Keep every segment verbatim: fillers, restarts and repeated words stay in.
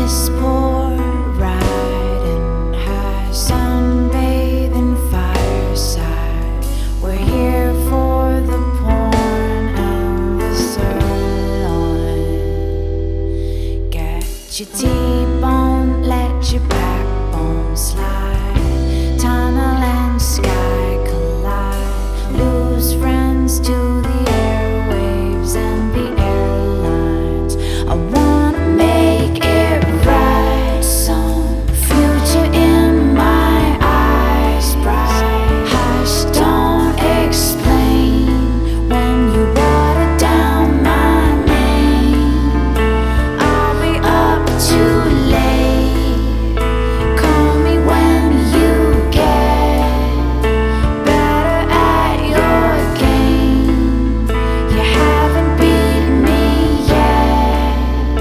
piss poor riding high, sunbathing fireside. We're here for the porn and the sirloin. Get your T-bone, let your backbone slide. Tunnel and sky collide. Lose friends to the airwaves and the airlines. I wanna make it right. Some future in my eyes bright. Hush, don't explain when you water down my name. I'll be up too late. Call me when you get better at your game. You haven't beat me yet.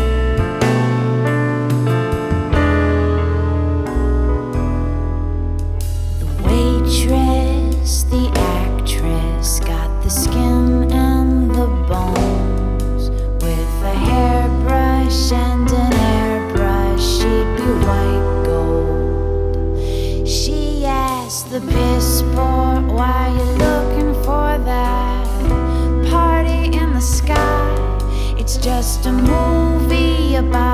The waitress, the actress, got the skin and the bones. With a hairbrush and an airbrush, she'd be white gold. She asked the piss poor, why you looking for that party in the sky? It's just a movie about